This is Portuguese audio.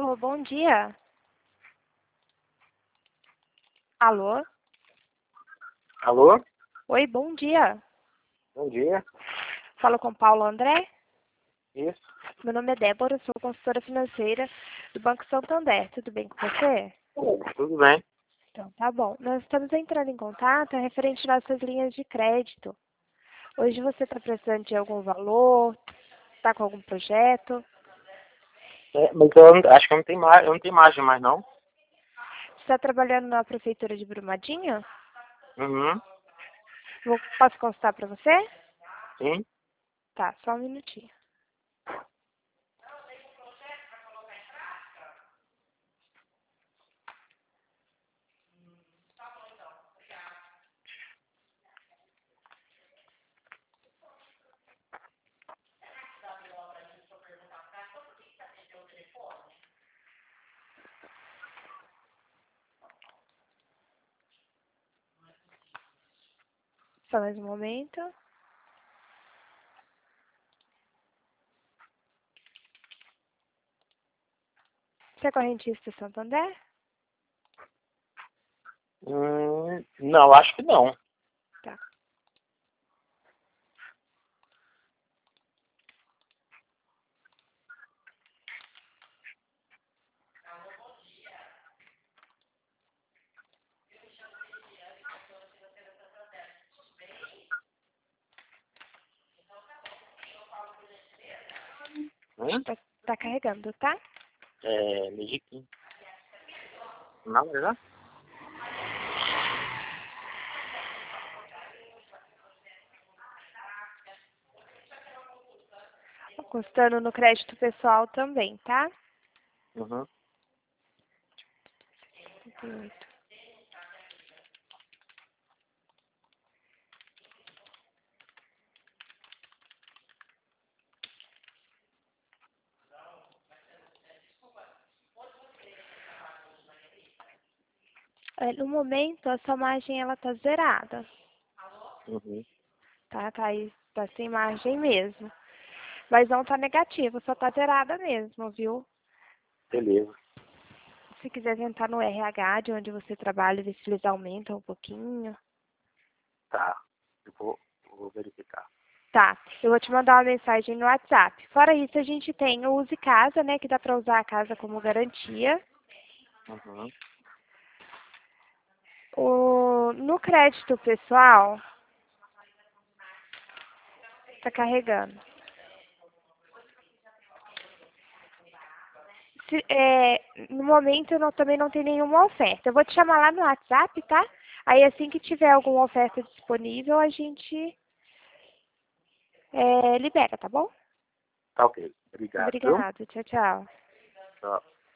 Alô, bom dia. Alô? Alô? Oi, bom dia. Bom dia. Falo com Paulo André. Isso. Meu nome é Débora, sou consultora financeira do Banco Santander. Tudo bem com você? Tudo bem. Então, tá bom. Nós estamos entrando em contato referente às nossas linhas de crédito. Hoje você está precisando de algum valor? Está com algum projeto? Mas acho que eu não tenho imagem mais, não. Você está trabalhando na prefeitura de Brumadinho? Uhum. Posso consultar para você? Sim. Tá, só um minutinho. Só mais um momento. Você é correntista Santander? Não, acho que não. Tá. Hum? Tá carregando, tá? Mexiquinho. Não, é? Constando no crédito pessoal também, tá? Uhum. 38. No momento, a sua margem ela tá zerada, Uhum. tá? Tá sem margem mesmo. Mas não tá negativo, só tá zerada mesmo, viu? Beleza. Se quiser tentar no RH, de onde você trabalha, ver se eles aumentam um pouquinho. Tá. Eu vou verificar. Tá, eu vou te mandar uma mensagem no WhatsApp. Fora isso, a gente tem o Use Casa, né? Que dá pra usar a casa como garantia. Uhum. No crédito pessoal, tá carregando. No momento, eu também não tenho nenhuma oferta. Eu vou te chamar lá no WhatsApp, tá? Aí, assim que tiver alguma oferta disponível, a gente libera, tá bom? Tá ok. Obrigado, viu? Obrigada. Tchau, tchau. Tchau.